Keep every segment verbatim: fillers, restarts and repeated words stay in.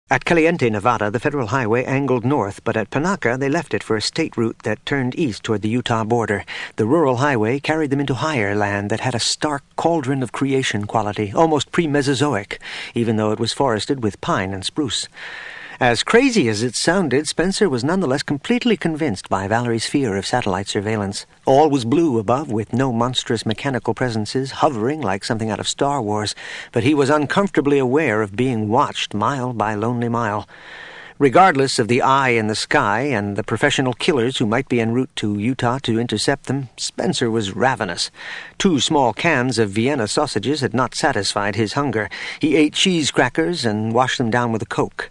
At Caliente, Nevada, the federal highway angled north, but at Panaca they left it for a state route that turned east toward the Utah border. The rural highway carried them into higher land that had a stark cauldron of creation quality, almost pre-Mesozoic, even though it was forested with pine and spruce. As crazy as it sounded, Spencer was nonetheless completely convinced by Valerie's fear of satellite surveillance. All was blue above, with no monstrous mechanical presences hovering like something out of Star Wars, but he was uncomfortably aware of being watched mile by lonely mile. Regardless of the eye in the sky and the professional killers who might be en route to Utah to intercept them, Spencer was ravenous. Two small cans of Vienna sausages had not satisfied his hunger. He ate cheese crackers and washed them down with a Coke.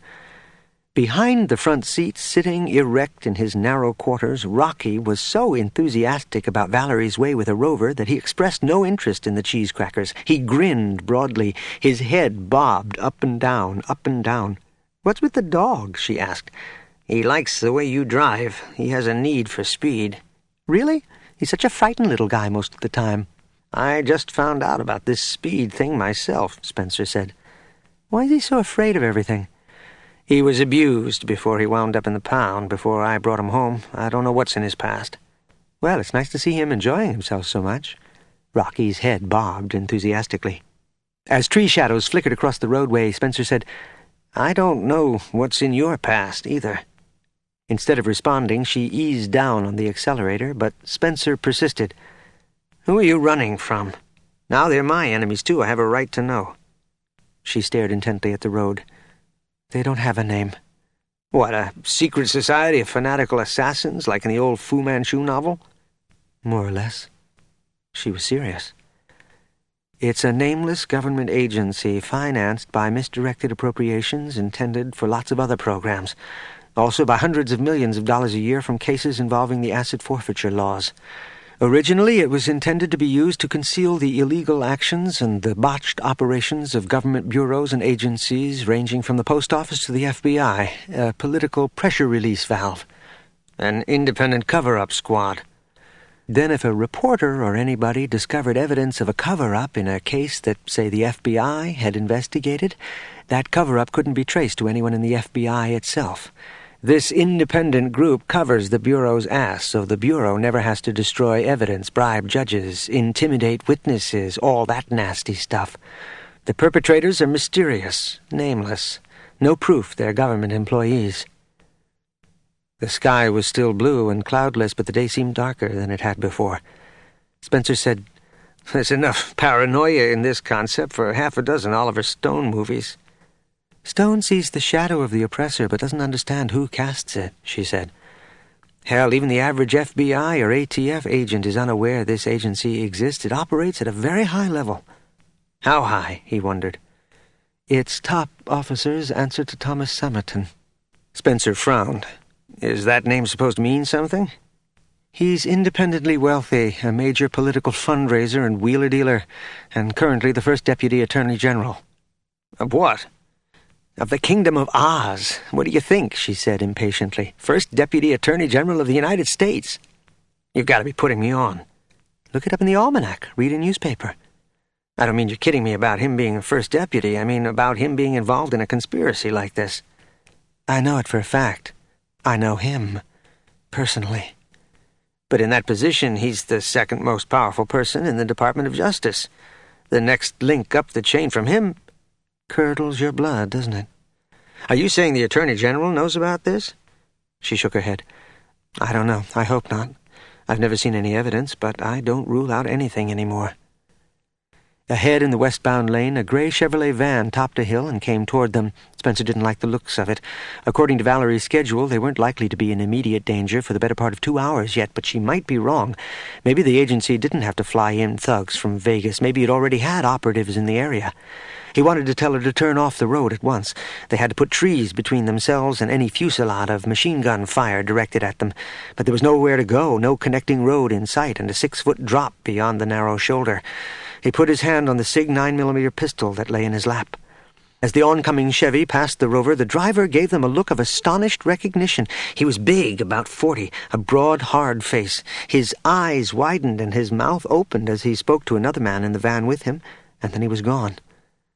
Behind the front seat, sitting erect in his narrow quarters, Rocky was so enthusiastic about Valerie's way with a rover that he expressed no interest in the cheese crackers. He grinned broadly. His head bobbed up and down, up and down. "What's with the dog?" she asked. "He likes the way you drive. He has a need for speed." "Really? He's such a frightened little guy most of the time." "I just found out about this speed thing myself," Spencer said. "Why is he so afraid of everything?" "He was abused before he wound up in the pound, before I brought him home. I don't know what's in his past." "Well, it's nice to see him enjoying himself so much." Rocky's head bobbed enthusiastically. As tree shadows flickered across the roadway, Spencer said, "I don't know what's in your past, either." Instead of responding, she eased down on the accelerator, but Spencer persisted. "Who are you running from? Now they're my enemies, too. I have a right to know." She stared intently at the road. "They don't have a name." "What, a secret society of fanatical assassins, like in the old Fu Manchu novel?" "More or less." She was serious. "It's a nameless government agency financed by misdirected appropriations intended for lots of other programs, also by hundreds of millions of dollars a year from cases involving the asset forfeiture laws. Originally, it was intended to be used to conceal the illegal actions and the botched operations of government bureaus and agencies ranging from the post office to the F B I, a political pressure release valve. An independent cover-up squad. Then if a reporter or anybody discovered evidence of a cover-up in a case that, say, the F B I had investigated, that cover-up couldn't be traced to anyone in the F B I itself. This independent group covers the Bureau's ass, so the Bureau never has to destroy evidence, bribe judges, intimidate witnesses, all that nasty stuff. The perpetrators are mysterious, nameless. No proof they're government employees." The sky was still blue and cloudless, but the day seemed darker than it had before. Spencer said, "There's enough paranoia in this concept for half a dozen Oliver Stone movies." "Stone sees the shadow of the oppressor but doesn't understand who casts it," she said. "Hell, even the average F B I or A T F agent is unaware this agency exists. It operates at a very high level." "How high?" he wondered. "Its top officers answer to Thomas Somerton." Spencer frowned. "Is that name supposed to mean something?" "He's independently wealthy, a major political fundraiser and wheeler-dealer, and currently the first Deputy Attorney General." "Of what?" "Of the Kingdom of Oz. What do you think?" she said impatiently. "First Deputy Attorney General of the United States." "You've got to be putting me on." "Look it up in the almanac. Read a newspaper." "I don't mean you're kidding me about him being a first deputy. I mean about him being involved in a conspiracy like this." "I know it for a fact. I know him. Personally." "But in that position, he's the second most powerful person in the Department of Justice. The next link up the chain from him—" "Curdles your blood, doesn't it?" "Are you saying the Attorney General knows about this?" She shook her head. "I don't know. I hope not. I've never seen any evidence, but I don't rule out anything anymore." Ahead in the westbound lane, a gray Chevrolet van topped a hill and came toward them. Spencer didn't like the looks of it. According to Valerie's schedule, they weren't likely to be in immediate danger for the better part of two hours yet, but she might be wrong. Maybe the agency didn't have to fly in thugs from Vegas. Maybe it already had operatives in the area. He wanted to tell her to turn off the road at once. They had to put trees between themselves and any fusillade of machine gun fire directed at them. But there was nowhere to go, no connecting road in sight, and a six-foot drop beyond the narrow shoulder. He put his hand on the SIG nine millimeter pistol that lay in his lap. As the oncoming Chevy passed the rover, the driver gave them a look of astonished recognition. He was big, about forty, a broad, hard face. His eyes widened and his mouth opened as he spoke to another man in the van with him, and then he was gone.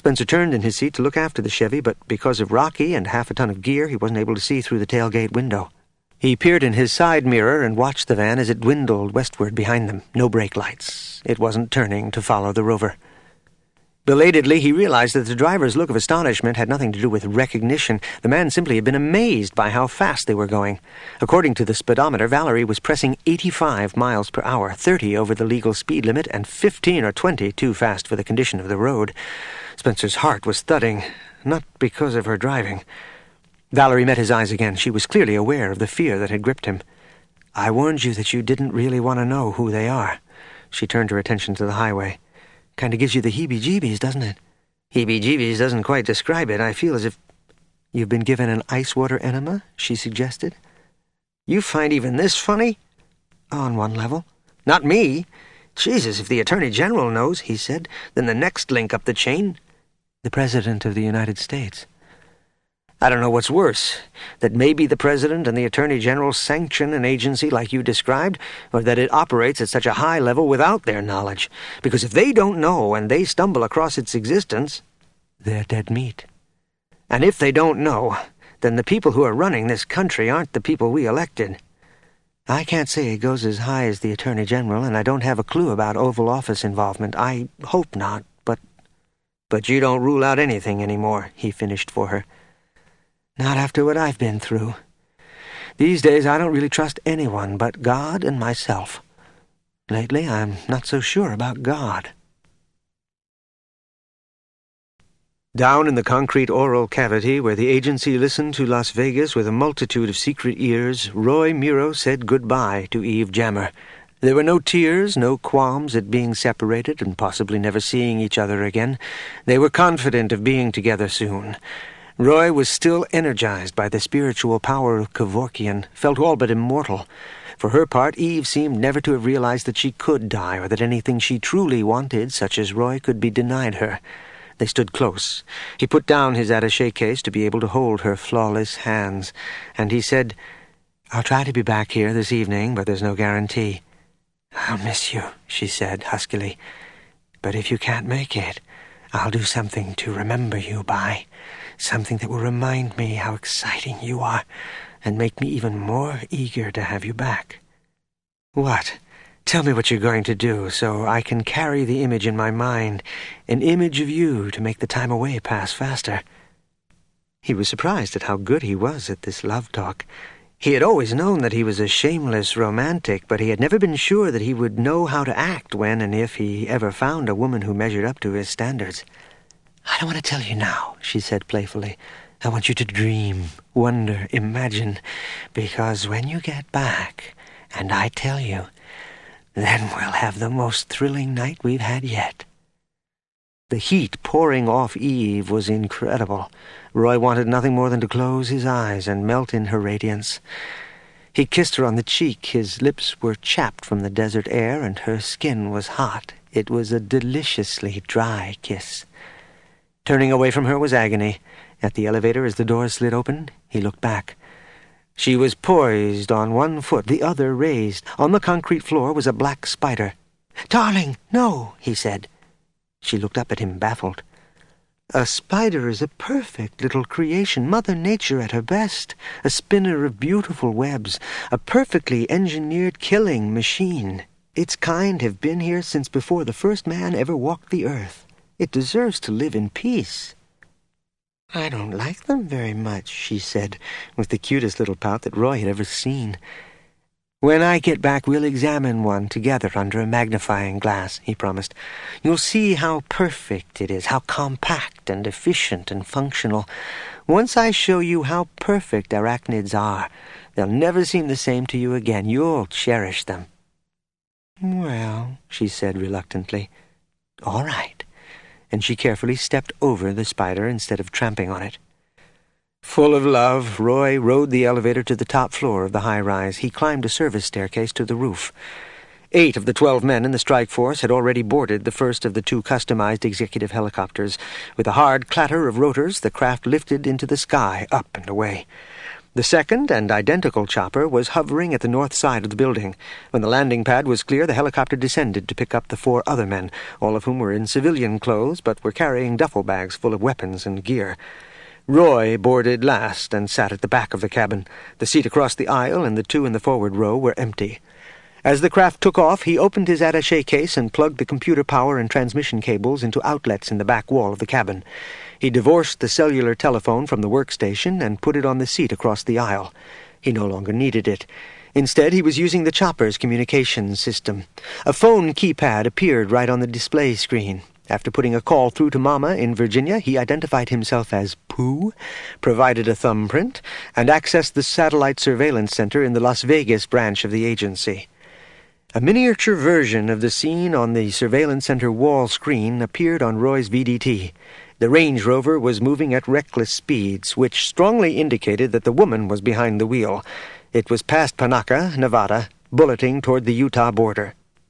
Spencer turned in his seat to look after the Chevy, but because of Rocky and half a ton of gear, he wasn't able to see through the tailgate window. He peered in his side mirror and watched the van as it dwindled westward behind them. No brake lights. It wasn't turning to follow the Rover. Belatedly, he realized that the driver's look of astonishment had nothing to do with recognition. The man simply had been amazed by how fast they were going. According to the speedometer, Valerie was pressing eighty-five miles per hour, thirty over the legal speed limit, and fifteen or twenty too fast for the condition of the road. Spencer's heart was thudding, not because of her driving. Valerie met his eyes again. She was clearly aware of the fear that had gripped him. "I warned you that you didn't really want to know who they are." She turned her attention to the highway. "Kind of gives you the heebie-jeebies, doesn't it?" "Heebie-jeebies doesn't quite describe it. I feel as if—" "You've been given an ice water enema?" she suggested. "You find even this funny?" "On one level." "Not me. Jesus, if the Attorney General knows," he said, "then the next link up the chain—" "The President of the United States." "I don't know what's worse, that maybe the President and the Attorney General sanction an agency like you described, or that it operates at such a high level without their knowledge. Because if they don't know and they stumble across its existence, they're dead meat. And if they don't know, then the people who are running this country aren't the people we elected." "I can't say it goes as high as the Attorney General, and I don't have a clue about Oval Office involvement. I hope not, but—" "But you don't rule out anything anymore," he finished for her. "Not after what I've been through. These days I don't really trust anyone but God and myself. Lately I'm not so sure about God." Down in the concrete oral cavity where the agency listened to Las Vegas with a multitude of secret ears, Roy Miro said goodbye to Eve Jammer. There were no tears, no qualms at being separated and possibly never seeing each other again. They were confident of being together soon. Roy was still energized by the spiritual power of Kevorkian, felt all but immortal. For her part, Eve seemed never to have realized that she could die, or that anything she truly wanted, such as Roy, could be denied her. They stood close. He put down his attaché case to be able to hold her flawless hands, and he said, "I'll try to be back here this evening, but there's no guarantee." "I'll miss you," she said huskily. "But if you can't make it, I'll do something to remember you by. Something that will remind me how exciting you are, and make me even more eager to have you back." "What? Tell me what you're going to do, so I can carry the image in my mind, an image of you to make the time away pass faster." He was surprised at how good he was at this love talk. He had always known that he was a shameless romantic, but he had never been sure that he would know how to act when and if he ever found a woman who measured up to his standards. "I don't want to tell you now," she said playfully. "I want you to dream, wonder, imagine, because when you get back, and I tell you, then we'll have the most thrilling night we've had yet." The heat pouring off Eve was incredible. Roy wanted nothing more than to close his eyes and melt in her radiance. He kissed her on the cheek. His lips were chapped from the desert air, and her skin was hot. It was a deliciously dry kiss. Turning away from her was agony. At the elevator, as the door slid open, he looked back. She was poised on one foot, the other raised. On the concrete floor was a black spider. "Darling, no," he said. She looked up at him, baffled. "A spider is a perfect little creation, Mother Nature at her best, a spinner of beautiful webs, a perfectly engineered killing machine. Its kind have been here since before the first man ever walked the earth. It deserves to live in peace." "I don't like them very much," she said, with the cutest little pout that Roy had ever seen. "When I get back, we'll examine one together under a magnifying glass," he promised. "You'll see how perfect it is, how compact and efficient and functional. Once I show you how perfect arachnids are, they'll never seem the same to you again. You'll cherish them." "Well," she said reluctantly, "all right." And she carefully stepped over the spider instead of tramping on it. Full of love, Roy rode the elevator to the top floor of the high-rise. He climbed a service staircase to the roof. Eight of the twelve men in the strike force had already boarded the first of the two customized executive helicopters. With a hard clatter of rotors, the craft lifted into the sky, up and away. The second and identical chopper was hovering at the north side of the building. When the landing pad was clear, the helicopter descended to pick up the four other men, all of whom were in civilian clothes but were carrying duffel bags full of weapons and gear. Roy boarded last and sat at the back of the cabin. The seat across the aisle and the two in the forward row were empty. As the craft took off, he opened his attaché case and plugged the computer power and transmission cables into outlets in the back wall of the cabin. He divorced the cellular telephone from the workstation and put it on the seat across the aisle. He no longer needed it. Instead, he was using the chopper's communications system. A phone keypad appeared right on the display screen. After putting a call through to Mama in Virginia, he identified himself as Pooh, provided a thumbprint, and accessed the satellite surveillance center in the Las Vegas branch of the agency. A miniature version of the scene on the surveillance center wall screen appeared on Roy's V D T. The Range Rover was moving at reckless speeds, which strongly indicated that the woman was behind the wheel. It was past Panaca, Nevada, bulleting toward the Utah border.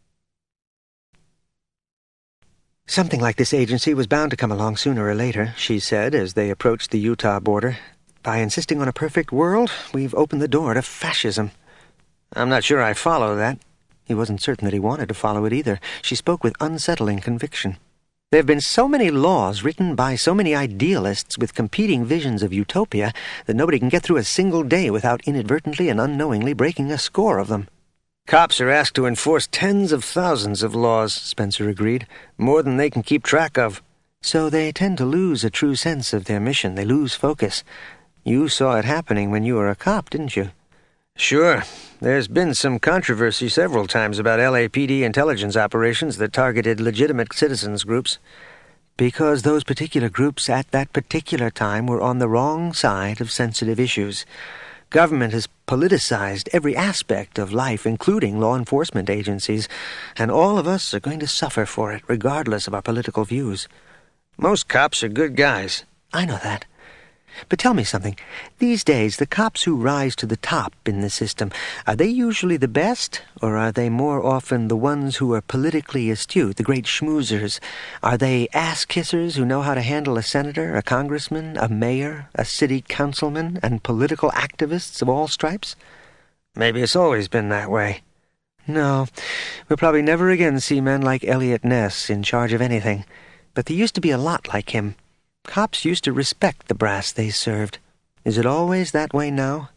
"Something like this agency was bound to come along sooner or later," she said as they approached the Utah border. "By insisting on a perfect world, we've opened the door to fascism." "I'm not sure I follow that." He wasn't certain that he wanted to follow it either. She spoke with unsettling conviction. "There have been so many laws written by so many idealists with competing visions of utopia that nobody can get through a single day without inadvertently and unknowingly breaking a score of them." "Cops are asked to enforce tens of thousands of laws," Spencer agreed, "more than they can keep track of." "So they tend to lose a true sense of their mission. They lose focus. You saw it happening when you were a cop, didn't you?" "Sure. There's been some controversy several times about L A P D intelligence operations that targeted legitimate citizens groups." "Because those particular groups at that particular time were on the wrong side of sensitive issues. Government has politicized every aspect of life, including law enforcement agencies, and all of us are going to suffer for it, regardless of our political views." "Most cops are good guys." "I know that. But tell me something. These days, the cops who rise to the top in the system, are they usually the best, or are they more often the ones who are politically astute, the great schmoozers? Are they ass-kissers who know how to handle a senator, a congressman, a mayor, a city councilman, and political activists of all stripes?" "Maybe it's always been that way." "No. We'll probably never again see men like Elliot Ness in charge of anything. But there used to be a lot like him. Cops used to respect the brass they served. Is it always that way now?"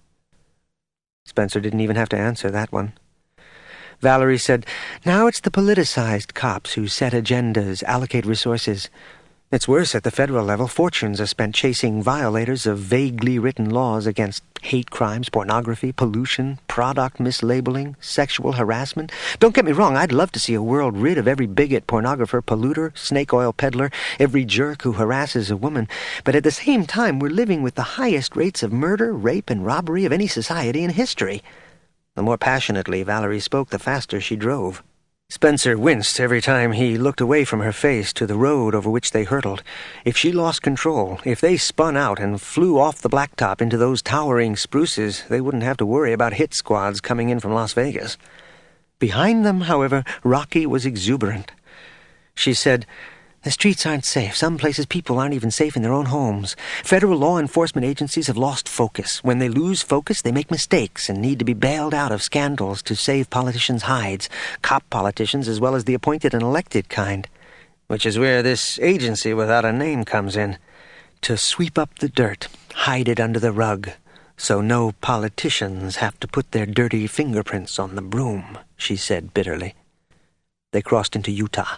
Spencer didn't even have to answer that one. Valerie said, "Now it's the politicized cops who set agendas, allocate resources. It's worse at the federal level. Fortunes are spent chasing violators of vaguely written laws against hate crimes, pornography, pollution, product mislabeling, sexual harassment. Don't get me wrong, I'd love to see a world rid of every bigot, pornographer, polluter, snake oil peddler, every jerk who harasses a woman. But at the same time, we're living with the highest rates of murder, rape, and robbery of any society in history." The more passionately Valerie spoke, the faster she drove. Spencer winced every time he looked away from her face to the road over which they hurtled. If she lost control, if they spun out and flew off the blacktop into those towering spruces, they wouldn't have to worry about hit squads coming in from Las Vegas. Behind them, however, Rocky was exuberant. She said, "The streets aren't safe. Some places people aren't even safe in their own homes. Federal law enforcement agencies have lost focus. When they lose focus, they make mistakes and need to be bailed out of scandals to save politicians' hides, cop politicians as well as the appointed and elected kind." "Which is where this agency without a name comes in." "To sweep up the dirt, hide it under the rug, so no politicians have to put their dirty fingerprints on the broom," she said bitterly. They crossed into Utah.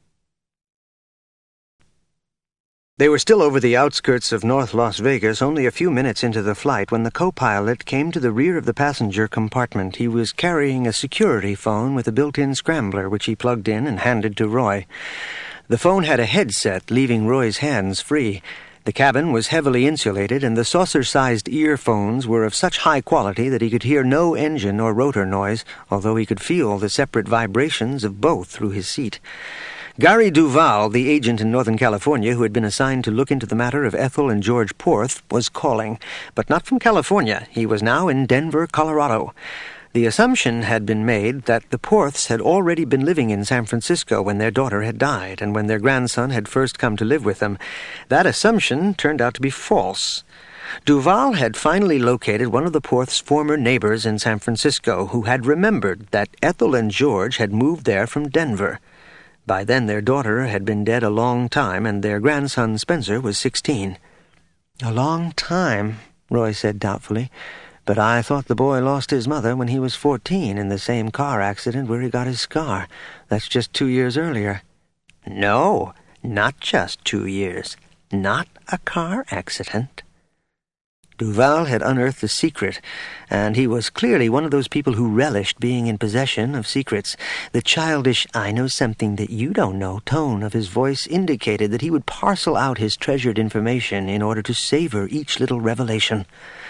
They were still over the outskirts of North Las Vegas, only a few minutes into the flight, when the co-pilot came to the rear of the passenger compartment. He was carrying a security phone with a built-in scrambler, which he plugged in and handed to Roy. The phone had a headset, leaving Roy's hands free. The cabin was heavily insulated, and the saucer-sized earphones were of such high quality that he could hear no engine or rotor noise, although he could feel the separate vibrations of both through his seat. Gary Duval, the agent in Northern California who had been assigned to look into the matter of Ethel and George Porth, was calling, but not from California. He was now in Denver, Colorado. The assumption had been made that the Porths had already been living in San Francisco when their daughter had died and when their grandson had first come to live with them. That assumption turned out to be false. Duval had finally located one of the Porths' former neighbors in San Francisco who had remembered that Ethel and George had moved there from Denver. By then their daughter had been dead a long time and their grandson Spencer was sixteen. "A long time," Roy said doubtfully. "But I thought the boy lost his mother when he was fourteen in the same car accident where he got his scar. That's just two years earlier." "No, not just two years. Not a car accident." Duval had unearthed the secret, and he was clearly one of those people who relished being in possession of secrets. The childish, "I know something that you don't know" tone of his voice indicated that he would parcel out his treasured information in order to savor each little revelation.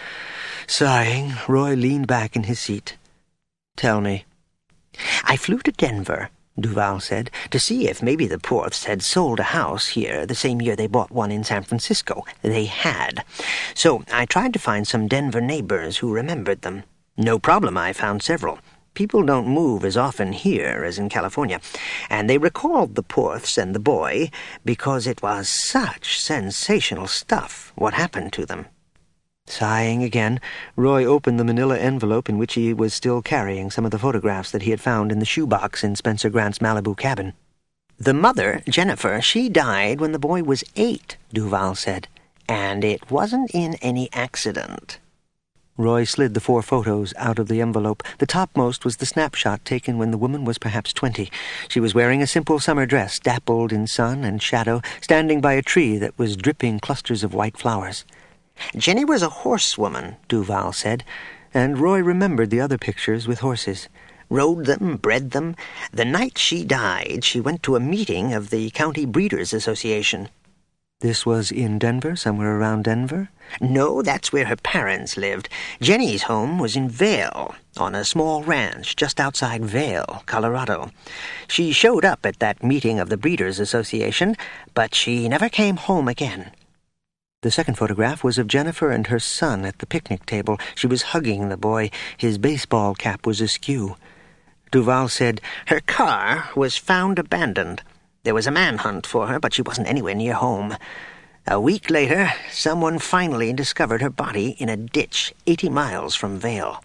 Sighing, Roy leaned back in his seat. "Tell me." "I flew to Denver," Duval said, "to see if maybe the Porths had sold a house here the same year they bought one in San Francisco. They had. So I tried to find some Denver neighbors who remembered them. No problem, I found several. People don't move as often here as in California, and they recalled the Porths and the boy because it was such sensational stuff what happened to them." Sighing again, Roy opened the manila envelope in which he was still carrying some of the photographs that he had found in the shoebox in Spencer Grant's Malibu cabin. "The mother, Jennifer, she died when the boy was eight," Duval said, "and it wasn't in any accident." Roy slid the four photos out of the envelope. The topmost was the snapshot taken when the woman was perhaps twenty. She was wearing a simple summer dress, dappled in sun and shadow, standing by a tree that was dripping clusters of white flowers. "Jenny was a horsewoman," Duval said, and Roy remembered the other pictures with horses. "Rode them, bred them. The night she died, she went to a meeting of the County Breeders' Association." "This was in Denver, somewhere around Denver?" "No, that's where her parents lived. Jenny's home was in Vail, on a small ranch just outside Vail, Colorado. She showed up at that meeting of the Breeders' Association, but she never came home again." The second photograph was of Jennifer and her son at the picnic table. She was hugging the boy. His baseball cap was askew. Duval said, "Her car was found abandoned. There was a manhunt for her, but she wasn't anywhere near home. A week later, someone finally discovered her body in a ditch eighty miles from Vail."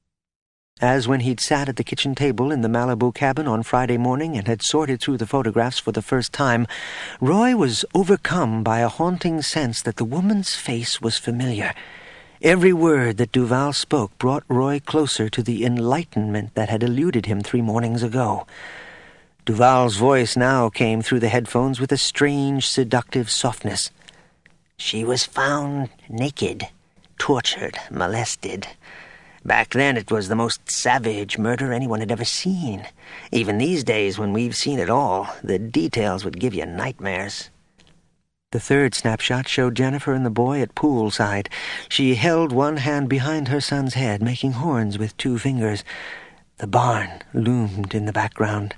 As when he'd sat at the kitchen table in the Malibu cabin on Friday morning and had sorted through the photographs for the first time, Roy was overcome by a haunting sense that the woman's face was familiar. Every word that Duval spoke brought Roy closer to the enlightenment that had eluded him three mornings ago. Duval's voice now came through the headphones with a strange, seductive softness. "She was found naked, tortured, molested. Back then it was the most savage murder anyone had ever seen. Even these days, when we've seen it all, the details would give you nightmares." The third snapshot showed Jennifer and the boy at poolside. She held one hand behind her son's head, making horns with two fingers. The barn loomed in the background.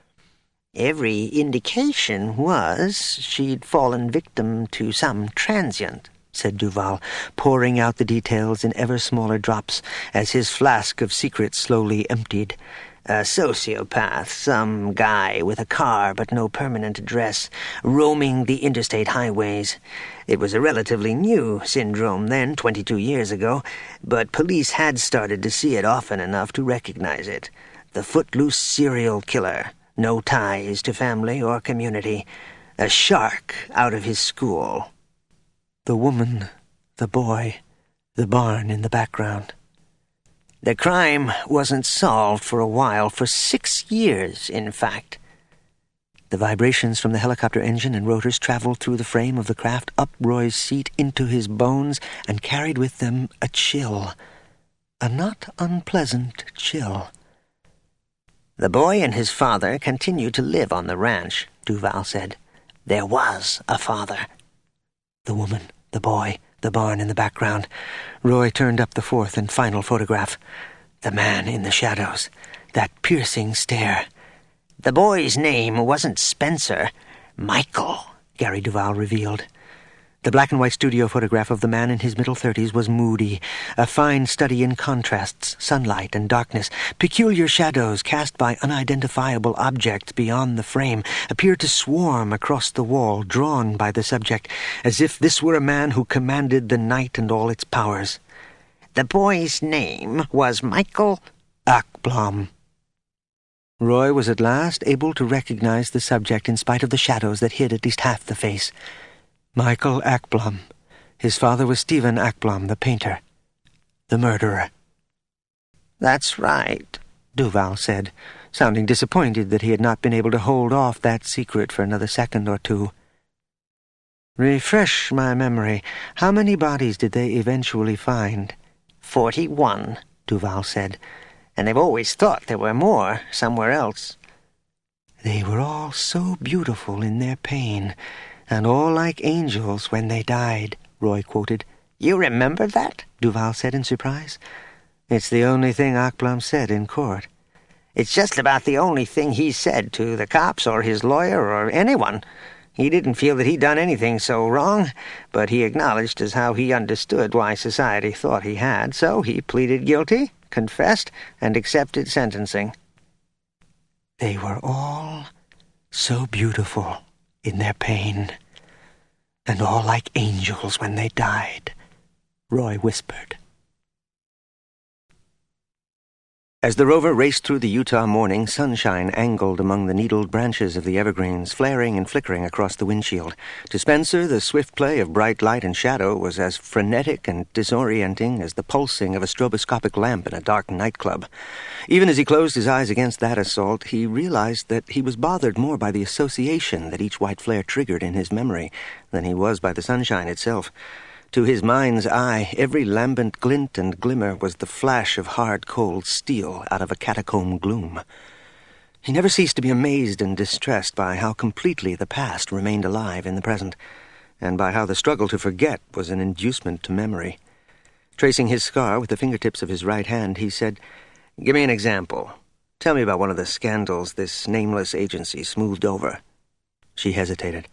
"Every indication was she'd fallen victim to some transient," said Duval, pouring out the details in ever smaller drops as his flask of secrets slowly emptied. "A sociopath, some guy with a car but no permanent address, roaming the interstate highways. It was a relatively new syndrome then, twenty-two years ago, but police had started to see it often enough to recognize it. The footloose serial killer, no ties to family or community, a shark out of his school." The woman, the boy, the barn in the background. "The crime wasn't solved for a while, for six years, in fact." The vibrations from the helicopter engine and rotors traveled through the frame of the craft, up Roy's seat, into his bones, and carried with them a chill, a not unpleasant chill. "The boy and his father continued to live on the ranch," Duval said. "There was a father." The woman, the boy, the barn in the background. Roy turned up the fourth and final photograph. The man in the shadows. That piercing stare. "The boy's name wasn't Spencer. Michael," Gary Duval revealed. The black-and-white studio photograph of the man in his middle thirties was moody, a fine study in contrasts, sunlight and darkness. Peculiar shadows cast by unidentifiable objects beyond the frame appeared to swarm across the wall, drawn by the subject, as if this were a man who commanded the night and all its powers. The boy's name was Michael Ekblom. Roy was at last able to recognize the subject in spite of the shadows that hid at least half the face. Michael Ekblom. His father was Stephen Ekblom, the painter. The murderer. That's right, Duval said, sounding disappointed that he had not been able to hold off that secret for another second or two. Refresh my memory. How many bodies did they eventually find? Forty-one, Duval said, and they've always thought there were more somewhere else. They were all so beautiful in their pain, and all like angels when they died, Roy quoted. You remember that? Duval said in surprise. It's the only thing Ekblom said in court. It's just about the only thing he said to the cops or his lawyer or anyone. He didn't feel that he'd done anything so wrong, but he acknowledged as how he understood why society thought he had, so he pleaded guilty, confessed, and accepted sentencing. They were all so beautiful in their pain, and all like angels when they died, Roy whispered. As the rover raced through the Utah morning, sunshine angled among the needled branches of the evergreens, flaring and flickering across the windshield. To Spencer, the swift play of bright light and shadow was as frenetic and disorienting as the pulsing of a stroboscopic lamp in a dark nightclub. Even as he closed his eyes against that assault, he realized that he was bothered more by the association that each white flare triggered in his memory than he was by the sunshine itself. To his mind's eye, every lambent glint and glimmer was the flash of hard, cold steel out of a catacomb gloom. He never ceased to be amazed and distressed by how completely the past remained alive in the present, and by how the struggle to forget was an inducement to memory. Tracing his scar with the fingertips of his right hand, he said, "Give me an example. Tell me about one of the scandals this nameless agency smoothed over." She hesitated.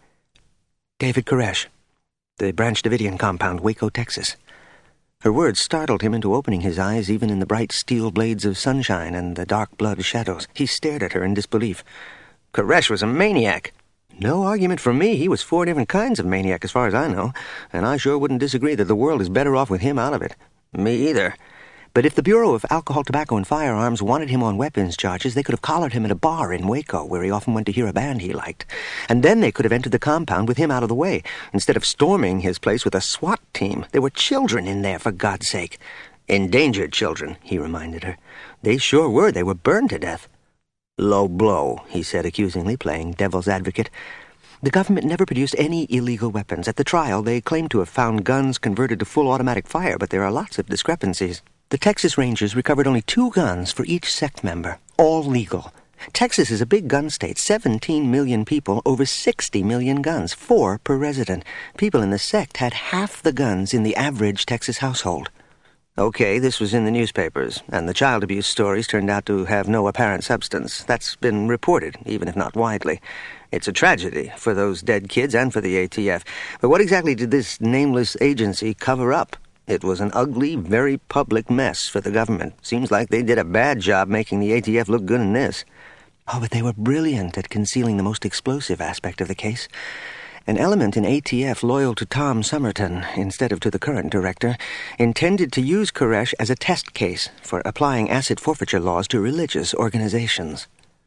David Koresh. The Branch Davidian compound, Waco, Texas. Her words startled him into opening his eyes even in the bright steel blades of sunshine and the dark blood shadows. He stared at her in disbelief. Koresh was a maniac. No argument from me. He was four different kinds of maniac as far as I know, and I sure wouldn't disagree that the world is better off with him out of it. Me either. But if the Bureau of Alcohol, Tobacco, and Firearms wanted him on weapons charges, they could have collared him at a bar in Waco, where he often went to hear a band he liked. And then they could have entered the compound with him out of the way, instead of storming his place with a SWAT team. There were children in there, for God's sake. Endangered children, he reminded her. They sure were. They were burned to death. Low blow, he said accusingly, playing devil's advocate. The government never produced any illegal weapons. At the trial, they claimed to have found guns converted to full automatic fire, but there are lots of discrepancies. The Texas Rangers recovered only two guns for each sect member, all legal. Texas is a big gun state, seventeen million people, over sixty million guns, four per resident. People in the sect had half the guns in the average Texas household. Okay, this was in the newspapers, and the child abuse stories turned out to have no apparent substance. That's been reported, even if not widely. It's a tragedy for those dead kids and for the A T F. But what exactly did this nameless agency cover up? It was an ugly, very public mess for the government. Seems like they did a bad job making the A T F look good in this. Oh, but they were brilliant at concealing the most explosive aspect of the case. An element in A T F loyal to Tom Somerton, instead of to the current director, intended to use Koresh as a test case for applying asset forfeiture laws to religious organizations.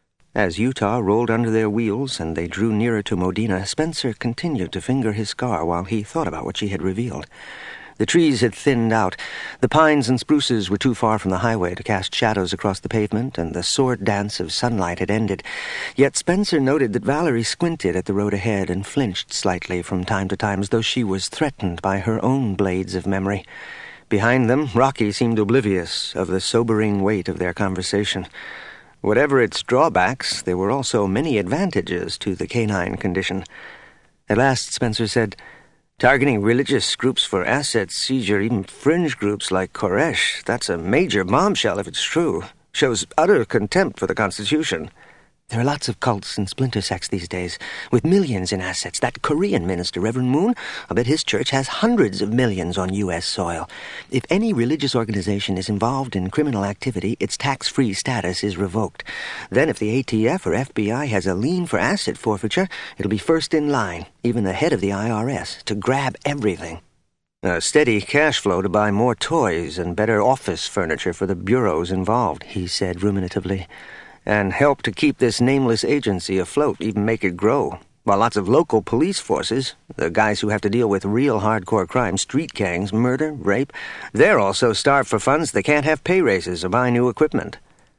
As Utah rolled under their wheels and they drew nearer to Modena, Spencer continued to finger his scar while he thought about what she had revealed. The trees had thinned out. The pines and spruces were too far from the highway to cast shadows across the pavement, and the sword dance of sunlight had ended. Yet Spencer noted that Valerie squinted at the road ahead and flinched slightly from time to time, as though she was threatened by her own blades of memory. Behind them, Rocky seemed oblivious of the sobering weight of their conversation. Whatever its drawbacks, there were also many advantages to the canine condition. At last, Spencer said, "Targeting religious groups for asset seizure, even fringe groups like Koresh, that's a major bombshell if it's true. Shows utter contempt for the Constitution." There are lots of cults and splinter sects these days, with millions in assets. That Korean minister, Reverend Moon, I bet his church has hundreds of millions on U S soil. If any religious organization is involved in criminal activity, its tax-free status is revoked. Then if the A T F or F B I has a lien for asset forfeiture, it'll be first in line, even ahead of the I R S, to grab everything. A steady cash flow to buy more toys and better office furniture for the bureaus involved, he said ruminatively. And help to keep this nameless agency afloat, even make it grow. While lots of local police forces, the guys who have to deal with real hardcore crime, street gangs, murder, rape, they're also starved for funds. They can't have pay raises or buy new equipment.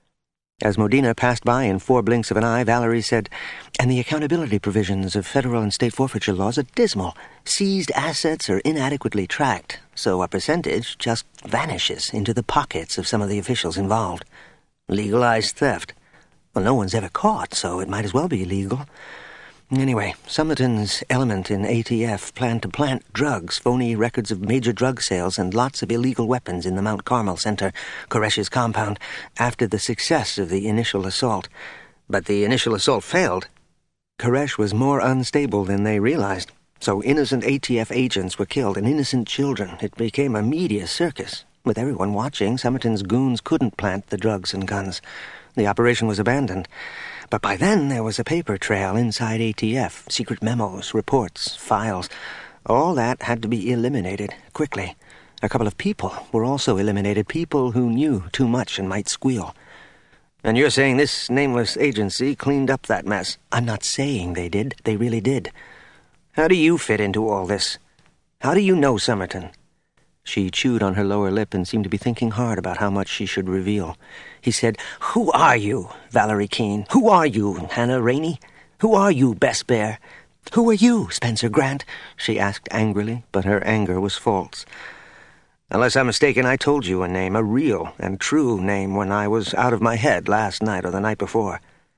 As Modena passed by in four blinks of an eye, Valerie said, "And the accountability provisions of federal and state forfeiture laws are dismal. Seized assets are inadequately tracked, so a percentage just vanishes into the pockets of some of the officials involved. Legalized theft. Well, no one's ever caught, so it might as well be illegal. Anyway, Somerton's element in A T F planned to plant drugs, phony records of major drug sales, and lots of illegal weapons in the Mount Carmel Center, Koresh's compound, after the success of the initial assault. But the initial assault failed. Koresh was more unstable than they realized, so innocent A T F agents were killed and innocent children. It became a media circus. With everyone watching, Somerton's goons couldn't plant the drugs and guns. The operation was abandoned. But by then there was a paper trail inside A T F, secret memos, reports, files. All that had to be eliminated quickly. A couple of people were also eliminated, people who knew too much and might squeal. And you're saying this nameless agency cleaned up that mess? I'm not saying they did. They really did. How do you fit into all this? How do you know Somerton? She chewed on her lower lip and seemed to be thinking hard about how much she should reveal. He said, "Who are you, Valerie Keene? Who are you, Hannah Rainey? Who are you, Bess Bear? Who are you, Spencer Grant?" she asked angrily, but her anger was false. "Unless I'm mistaken, I told you a name, a real and true name, when I was out of my head last night or the night before."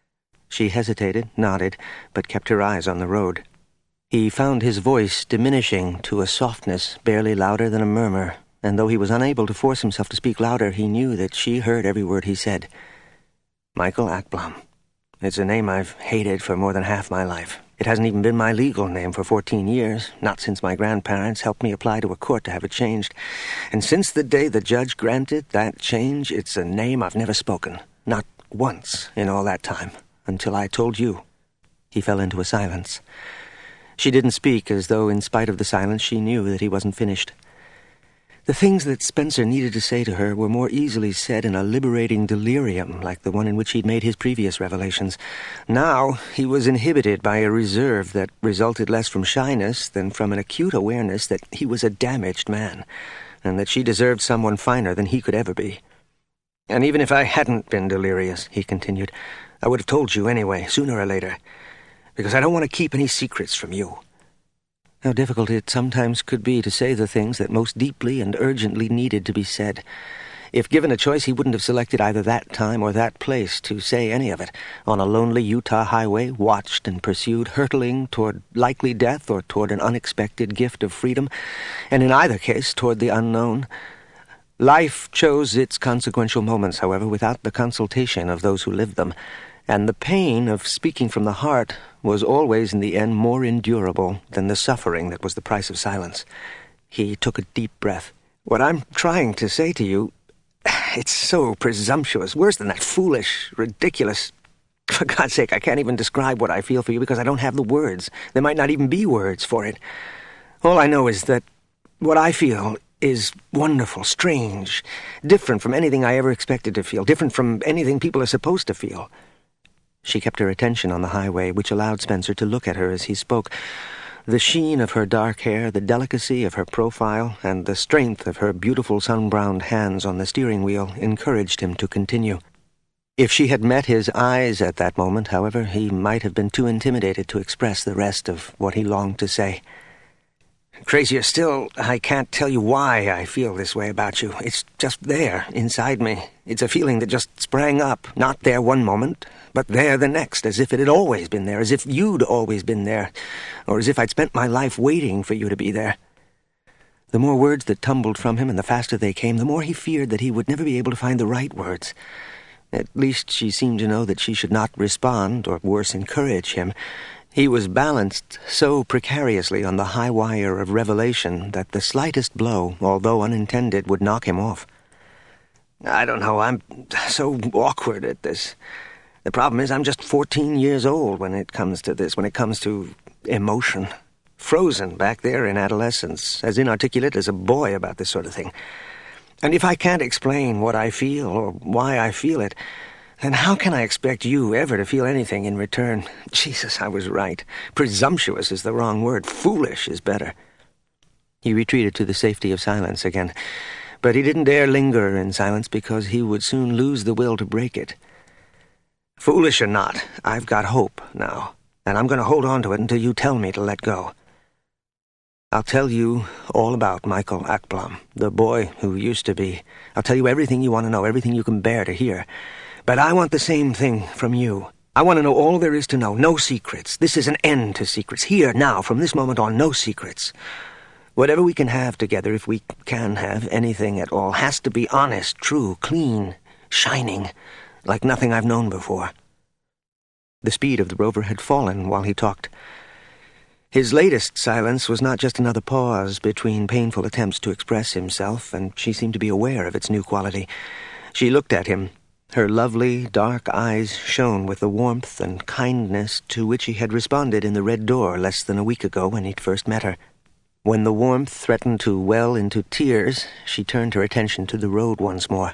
She hesitated, nodded, but kept her eyes on the road. He found his voice diminishing to a softness barely louder than a murmur, and though he was unable to force himself to speak louder, he knew that she heard every word he said. "Michael Akblom. It's a name I've hated for more than half my life. It hasn't even been my legal name for fourteen years, not since my grandparents helped me apply to a court to have it changed. And since the day the judge granted that change, it's a name I've never spoken, not once in all that time, until I told you." He fell into a silence. She didn't speak, as though in spite of the silence she knew that he wasn't finished. The things that Spencer needed to say to her were more easily said in a liberating delirium, like the one in which he'd made his previous revelations. Now he was inhibited by a reserve that resulted less from shyness than from an acute awareness that he was a damaged man, and that she deserved someone finer than he could ever be. "And even if I hadn't been delirious," he continued, "I would have told you anyway, sooner or later, because I don't want to keep any secrets from you." How difficult it sometimes could be to say the things that most deeply and urgently needed to be said. If given a choice, he wouldn't have selected either that time or that place to say any of it, on a lonely Utah highway, watched and pursued, hurtling toward likely death or toward an unexpected gift of freedom, and in either case toward the unknown. Life chose its consequential moments, however, without the consultation of those who lived them, and the pain of speaking from the heart was always in the end more endurable than the suffering that was the price of silence. He took a deep breath. "What I'm trying to say to you, it's so presumptuous, worse than that, foolish, ridiculous. For God's sake, I can't even describe what I feel for you because I don't have the words. There might not even be words for it. All I know is that what I feel is wonderful, strange, different from anything I ever expected to feel, different from anything people are supposed to feel." She kept her attention on the highway, which allowed Spencer to look at her as he spoke. The sheen of her dark hair, the delicacy of her profile, and the strength of her beautiful sun-browned hands on the steering wheel encouraged him to continue. If she had met his eyes at that moment, however, he might have been too intimidated to express the rest of what he longed to say. "Crazier still, I can't tell you why I feel this way about you. It's just there, inside me. It's a feeling that just sprang up, not there one moment, but there the next, as if it had always been there, as if you'd always been there, or as if I'd spent my life waiting for you to be there." The more words that tumbled from him and the faster they came, the more he feared that he would never be able to find the right words. At least she seemed to know that she should not respond, or worse, encourage him. He was balanced so precariously on the high wire of revelation that the slightest blow, although unintended, would knock him off. I don't know, I'm so awkward at this. The problem is I'm just fourteen years old when it comes to this, when it comes to emotion. Frozen back there in adolescence, as inarticulate as a boy about this sort of thing. And if I can't explain what I feel or why I feel it, then how can I expect you ever to feel anything in return? Jesus, I was right. Presumptuous is the wrong word. Foolish is better. He retreated to the safety of silence again, but he didn't dare linger in silence because he would soon lose the will to break it. Foolish or not, I've got hope now, and I'm going to hold on to it until you tell me to let go. I'll tell you all about Michael Ekblom, the boy who used to be. I'll tell you everything you want to know, everything you can bear to hear. But I want the same thing from you. I want to know all there is to know, no secrets. This is an end to secrets. Here, now, from this moment on, no secrets. Whatever we can have together, if we can have anything at all, has to be honest, true, clean, shining, like nothing I've known before. The speed of the rover had fallen while he talked. His latest silence was not just another pause between painful attempts to express himself, and she seemed to be aware of its new quality. She looked at him. Her lovely, dark eyes shone with the warmth and kindness to which he had responded in the Red Door less than a week ago when he'd first met her. When the warmth threatened to well into tears, she turned her attention to the road once more.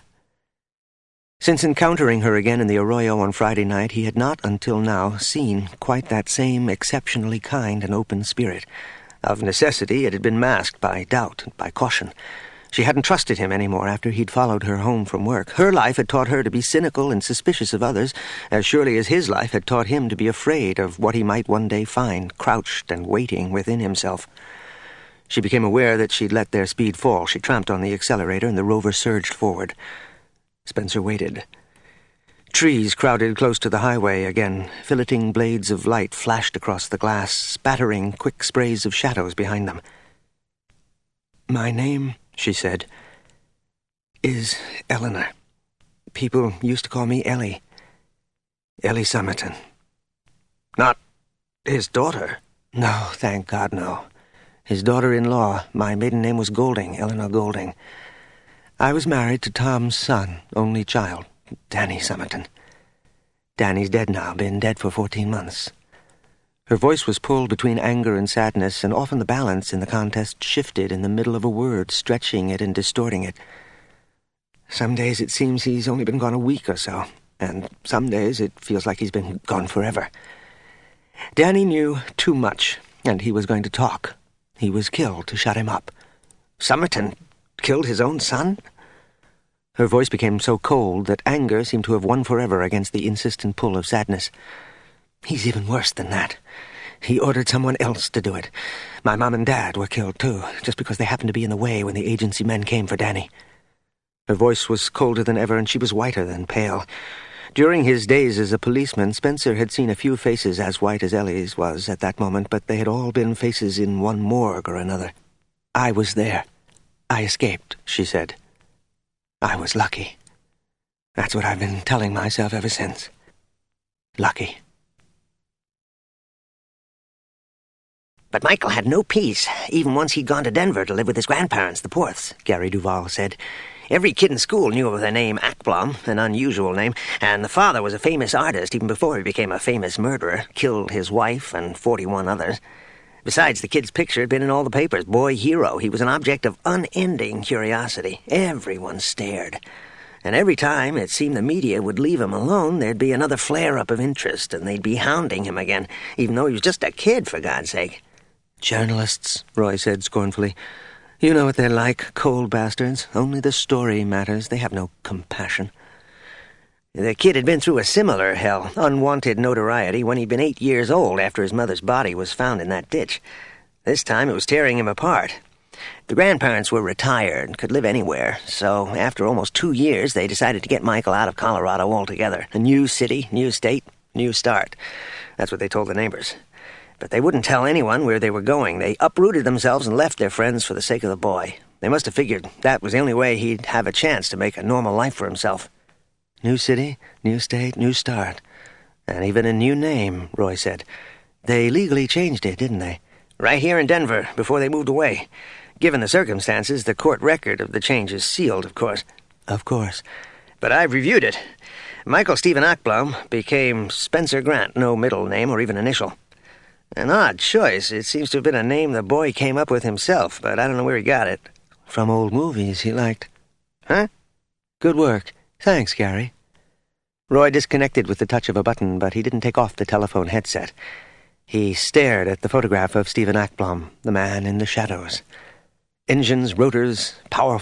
Since encountering her again in the Arroyo on Friday night, he had not, until now, seen quite that same exceptionally kind and open spirit. Of necessity, it had been masked by doubt and by caution. She hadn't trusted him any more after he'd followed her home from work. Her life had taught her to be cynical and suspicious of others, as surely as his life had taught him to be afraid of what he might one day find crouched and waiting within himself. She became aware that she'd let their speed fall. She tramped on the accelerator, and the rover surged forward. Spencer waited. Trees crowded close to the highway again. Filleting blades of light flashed across the glass, spattering quick sprays of shadows behind them. "My name," she said, "is Eleanor. People used to call me Ellie. Ellie Somerton." "Not his daughter?" "No, thank God, no. His daughter-in-law. My maiden name was Golding, Eleanor Golding. I was married to Tom's son, only child, Danny Somerton. Danny's dead now, been dead for fourteen months." Her voice was pulled between anger and sadness, and often the balance in the contest shifted in the middle of a word, stretching it and distorting it. "Some days it seems he's only been gone a week or so, and some days it feels like he's been gone forever. Danny knew too much, and he was going to talk. He was killed to shut him up." "Somerton killed his own son?" Her voice became so cold that anger seemed to have won forever against the insistent pull of sadness. "He's even worse than that. He ordered someone else to do it. My mom and dad were killed, too, just because they happened to be in the way when the agency men came for Danny." Her voice was colder than ever, and she was whiter than pale. During his days as a policeman, Spencer had seen a few faces as white as Ellie's was at that moment, but they had all been faces in one morgue or another. "I was there. I escaped," she said. "I was lucky. That's what I've been telling myself ever since. Lucky." "But Michael had no peace, even once he'd gone to Denver to live with his grandparents, the Porths," Gary Duval said. "Every kid in school knew of the name Ekblom, an unusual name, and the father was a famous artist even before he became a famous murderer, killed his wife and forty-one others. Besides, the kid's picture had been in all the papers. Boy hero. He was an object of unending curiosity. Everyone stared. And every time it seemed the media would leave him alone, there'd be another flare-up of interest, and they'd be hounding him again, even though he was just a kid, for God's sake." "Journalists," Roy said scornfully. "You know what they're like, cold bastards. Only the story matters. They have no compassion." The kid had been through a similar hell, unwanted notoriety, when he'd been eight years old after his mother's body was found in that ditch. This time it was tearing him apart. The grandparents were retired and could live anywhere, so after almost two years they decided to get Michael out of Colorado altogether. A new city, new state, new start. That's what they told the neighbors. But they wouldn't tell anyone where they were going. They uprooted themselves and left their friends for the sake of the boy. They must have figured that was the only way he'd have a chance to make a normal life for himself. New city, new state, new start. And even a new name, Roy said. They legally changed it, didn't they? Right here in Denver, before they moved away. Given the circumstances, the court record of the change is sealed, of course. Of course. But I've reviewed it. Michael Stephen Ackblom became Spencer Grant, no middle name or even initial. An odd choice. It seems to have been a name the boy came up with himself, but I don't know where he got it. From old movies he liked. Huh? Good work. Thanks, Gary. Roy disconnected with the touch of a button, but he didn't take off the telephone headset. He stared at the photograph of Stephen Ackblom, the man in the shadows. Engines, rotors, powerful